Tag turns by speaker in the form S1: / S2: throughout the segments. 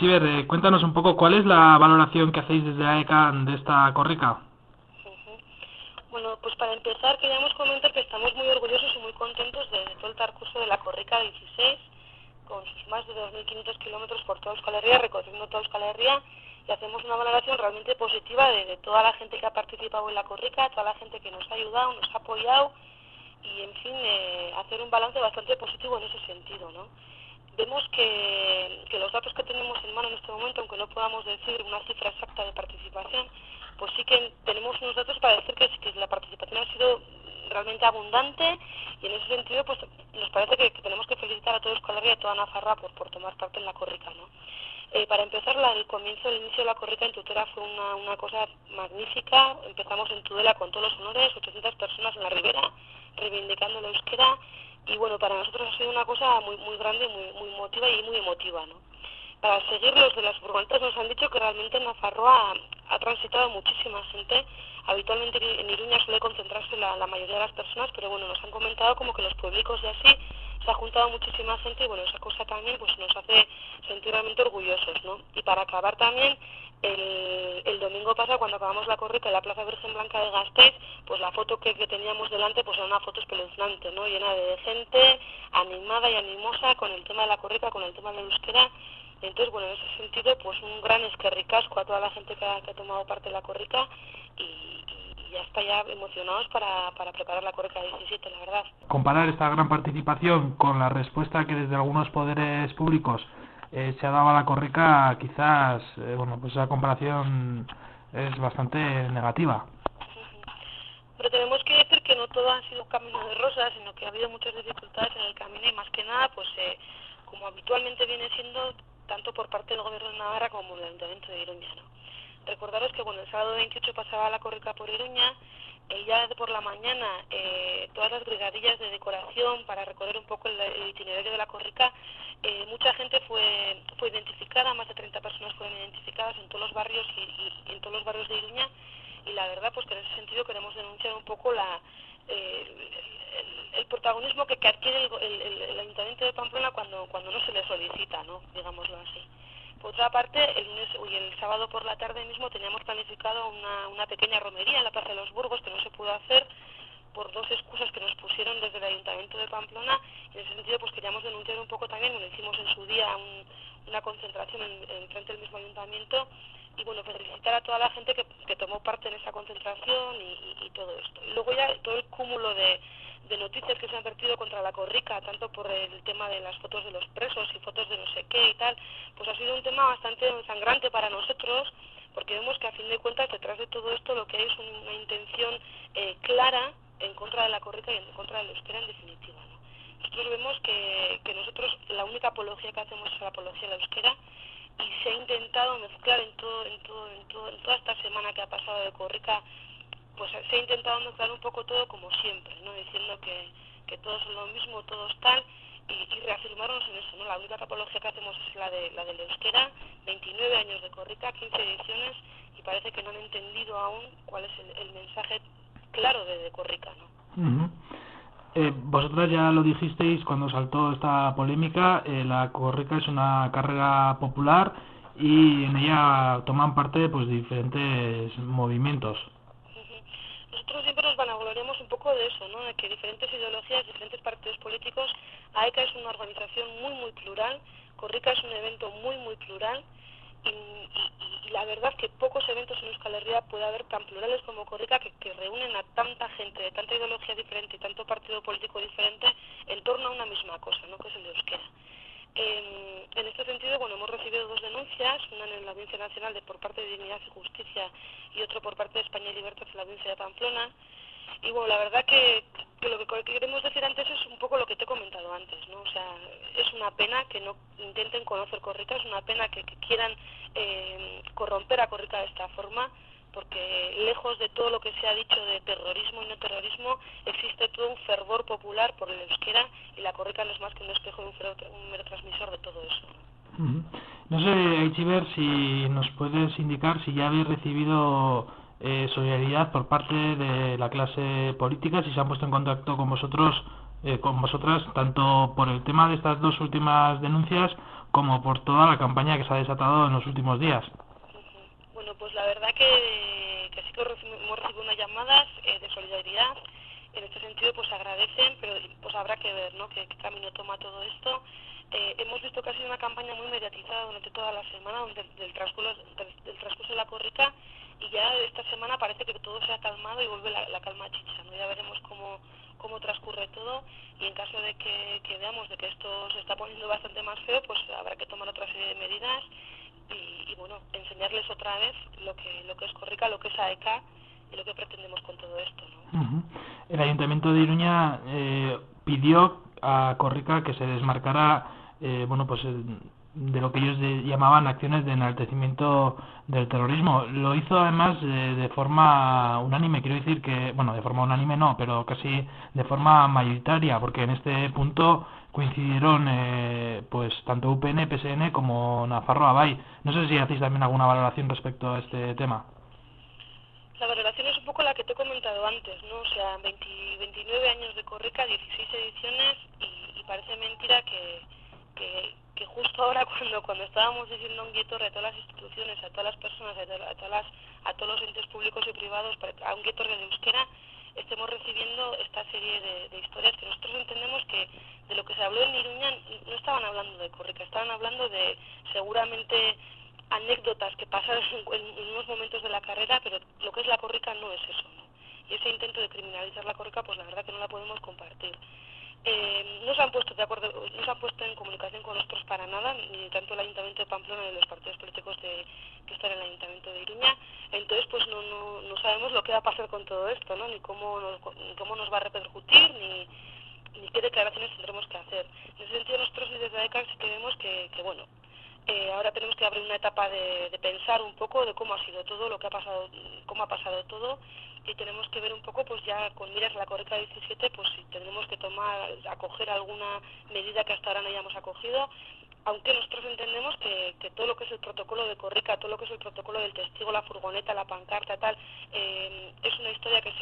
S1: Itziber, cuéntanos un poco cuál es la valoración que hacéis desde AECAN de esta corrica.
S2: Ujú. Bueno, pues para empezar queríamos comentar que estamos muy orgullosos y muy contentos de todo el percurso de la corrica 16, con sus más de 2.500 kilómetros por toda Euskal Herria, recorriendo toda Euskal Herria, y hacemos una valoración realmente positiva de toda la gente que ha participado en la corrica, toda la gente que nos ha ayudado, nos ha apoyado, y en fin, hacer un balance bastante positivo en ese sentido, ¿no? Vemos que los datos que tenemos en mano en este momento, aunque no podamos decir una cifra exacta de participación, pues sí que tenemos unos datos para decir que la participación ha sido realmente abundante, y en ese sentido pues nos parece que tenemos que felicitar a toda Euskal Herria y a toda Nafarroa por tomar parte en la corrica, ¿no? Para empezar, el inicio de la corrica en Tutela fue una cosa magnífica. Empezamos en Tudela con todos los honores, 800 personas en la ribera, reivindicando el euskera, y bueno, para nosotros ha sido una cosa muy muy grande, muy emotiva y muy emotiva, ¿no? Para seguir, los de las furgonetas nos han dicho que realmente en Nafarroa ha transitado muchísima gente. Habitualmente en Iruña suele concentrarse la mayoría de las personas, pero bueno, nos han comentado como que los pueblicos y así se ha juntado muchísima gente, y bueno, esa cosa también pues nos hace sentir realmente orgullosos, ¿no? Y para acabar también, el domingo pasado, cuando acabamos la corrica en la Plaza Virgen Blanca de Gasteiz, pues la foto que teníamos delante pues era una foto espeluznante, ¿no? Llena de gente animada y animosa con el tema de la corrica, con el tema del euskera. Entonces, bueno, en ese sentido, pues un gran esquerricasco a toda la gente que ha tomado parte en la corrica, y ya está ya emocionados para preparar la corrica 17, la verdad.
S1: Comparar esta gran participación con la respuesta que desde algunos poderes públicos se ha dado a la corrica, quizás, pues esa comparación es bastante negativa.
S2: Pero tenemos que decir que no todo ha sido un camino de rosas, sino que ha habido muchas dificultades en el camino, y más que nada, pues como habitualmente viene siendo, tanto por parte del Gobierno de Navarra como del Ayuntamiento de Iruña, ¿no? Recordaros que bueno, el sábado 28 pasaba la corrica por Iruña, ya por la mañana todas las brigadillas de decoración para recorrer un poco el itinerario de la corrica, mucha gente fue identificada, más de 30 personas fueron identificadas en todos los barrios y en todos los barrios de Iruña, y la verdad pues que en ese sentido queremos denunciar un poco el protagonismo que adquiere el Ayuntamiento de Pamplona cuando no se le solicita, ¿no? Digámoslo así. Por otra parte, el sábado por la tarde mismo teníamos planificado una pequeña romería en la Plaza de los Burgos, que no se pudo hacer por dos excusas que nos pusieron desde el Ayuntamiento de Pamplona, y en ese sentido pues queríamos denunciar un poco también. Bueno, hicimos en su día una concentración en frente del mismo ayuntamiento, y bueno, felicitar a toda la gente que tomó parte en esa concentración y todo esto. Y luego ya todo el cúmulo de noticias que se han vertido contra la corrica, tanto por el tema de las fotos de los presos y fotos de no sé qué y tal, pues ha sido un tema bastante sangrante para nosotros, porque vemos que a fin de cuentas detrás de todo esto lo que hay es una intención clara en contra de la corrica y en contra del euskera en definitiva, ¿no? Nosotros vemos que nosotros la única apología que hacemos es la apología del euskera, y se ha intentado mezclar en toda esta semana que ha pasado de corrica, pues se ha intentado mezclar un poco todo como siempre, ¿no? Diciendo que todos son lo mismo, todos tal, y reafirmarnos en eso, ¿no? La única apología que hacemos es la del euskera, 29 años de corrica, 15 ediciones, y parece que no han entendido aún cuál es el mensaje claro de corrica, ¿no?
S1: Uh-huh. Vosotras ya lo dijisteis cuando saltó esta polémica, la corrica es una carrera popular y en ella toman parte pues diferentes movimientos.
S2: Nosotros siempre nos vanagloriamos un poco de eso, ¿no? De que diferentes ideologías, diferentes partidos políticos. AECA es una organización muy muy plural, corrica es un evento muy muy plural, y la verdad es que pocos eventos en Euskal Herria puede haber tan plurales como corrica, que reúnen a tanta gente de tanta ideología diferente y tanto partido político diferente en torno a una misma cosa, ¿no? Que es el euskera. En este sentido, bueno, hemos recibido dos denuncias, una en la Audiencia Nacional por parte de Dignidad y Justicia, y otro por parte de España y Libertad en la Audiencia de Pamplona. Y bueno, la verdad que lo que queremos decir antes es un poco lo que te he comentado antes, ¿no? O sea, es una pena que no intenten conocer corrica, es una pena que quieran corromper a corrica de esta forma, porque lejos de todo lo que se ha dicho de terrorismo y no terrorismo, existe todo un fervor popular por el euskera, y la corrica no es más que un espejo y un mero transmisor de todo eso.
S1: Uh-huh. No sé, Itziber, si nos puedes indicar si ya habéis recibido solidaridad por parte de la clase política, si se han puesto en contacto con vosotras, tanto por el tema de estas dos últimas denuncias como por toda la campaña que se ha desatado en los últimos días.
S2: Bueno, pues la verdad que sí que hemos recibido unas llamadas de solidaridad. En este sentido, pues agradecen, pero pues habrá que ver, ¿no?, qué camino toma todo esto. Hemos visto que ha sido una campaña muy mediatizada durante toda la semana, del transcurso de la corrica, y ya esta semana parece que todo se ha calmado y vuelve la calma chicha, ¿no? Ya veremos cómo transcurre todo, y en caso de que veamos de que esto se está poniendo bastante más feo, pues habrá que tomar otra serie de medidas y bueno, enseñarles otra vez lo que es Corrica, lo que es AECA y lo que pretendemos con todo esto, ¿no?
S1: Uh-huh. El Ayuntamiento de Iruña pidió a Corrica que se desmarcara de lo que ellos llamaban acciones de enaltecimiento del terrorismo. Lo hizo además de forma unánime, quiero decir que, bueno, de forma unánime no, pero casi de forma mayoritaria, porque en este punto coincidieron pues tanto UPN, PSN como Nafarroa Bai. No sé si hacéis también alguna valoración respecto a este tema.
S2: La valoración es un poco la que te he comentado antes, ¿no? O sea, 29 años de Corrica, 16 ediciones, y parece mentira que justo ahora cuando estábamos diciendo un guetorre a todas las instituciones, a todas las personas, a todos los entes públicos y privados, a un guetorre de euskera, estemos recibiendo esta serie de historias que nosotros entendemos que de lo que se habló en Iruña no estaban hablando de Corrica, estaban hablando de seguramente anécdotas que pasaron en unos momentos de la carrera, pero lo que es la Corrica no es eso, ¿no? Y ese intento de criminalizar la Corrica, pues la verdad que no la podemos compartir. No se han puesto de acuerdo, no se han puesto en comunicación con nosotros para nada, ni tanto el Ayuntamiento de Pamplona ni los partidos políticos que están en el Ayuntamiento de Iruña. Entonces pues no sabemos lo que va a pasar con todo esto, ¿no? Ni cómo nos va a repercutir, ni qué declaraciones tendremos que hacer. En ese sentido nosotros desde AECA sí que vemos que bueno, ahora tenemos que abrir una etapa de pensar un poco de cómo ha sido todo, lo que ha pasado, cómo ha pasado todo, y tenemos que ver un poco, pues ya con miras a la Corrica 17, pues si tenemos que acoger alguna medida que hasta ahora no hayamos acogido, aunque nosotros entendemos que todo lo que es el protocolo de Corrica, todo lo que es el protocolo del testigo, la furgoneta, la pancarta, tal, es una historia que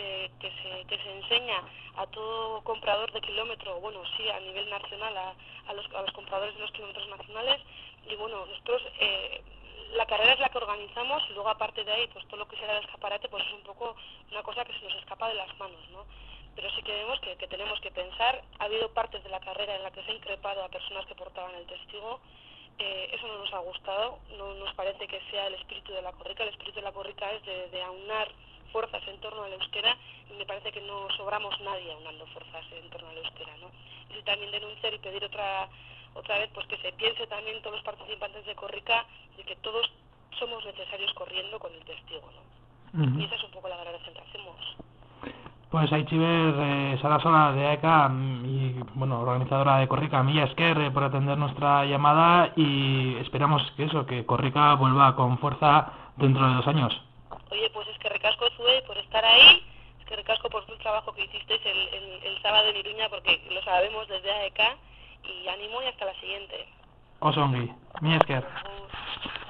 S2: se enseña a todo comprador de kilómetro, bueno, sí, a nivel nacional, a los compradores de los kilómetros nacionales, y bueno, nosotros la carrera es la que organizamos, y luego aparte de ahí, pues todo lo que será el escaparate, pues es un poco una cosa que se nos escapa de las manos, ¿no? Pero sí que vemos que tenemos que pensar. Ha habido partes de la carrera en la que se ha increpado a personas que portaban el testigo. Eso no nos ha gustado, no nos parece que sea el espíritu de la Corrica. El espíritu de la Corrica es de aunar fuerzas en torno al euskera, y me parece que no sobramos nadie aunando fuerzas en torno al euskera, ¿no? Y también denunciar y pedir otra vez, pues que se piense también todos los participantes de Corrica de que todos somos necesarios corriendo con el testigo, ¿no?
S1: Uh-huh.
S2: Y esa es un poco la valoración que hacemos.
S1: Pues Aitziber Sarasola de AECA y bueno, organizadora de Corrica, mila esker por atender nuestra llamada, y esperamos que Corrica vuelva con fuerza dentro de 2 años.
S2: Oye, pues es que recasco Zue por estar ahí, es que recasco por tu trabajo que hicisteis el sábado en Iruña, porque lo sabemos desde AECA, y ánimo y hasta la siguiente.
S1: Oso ongi, mila esker.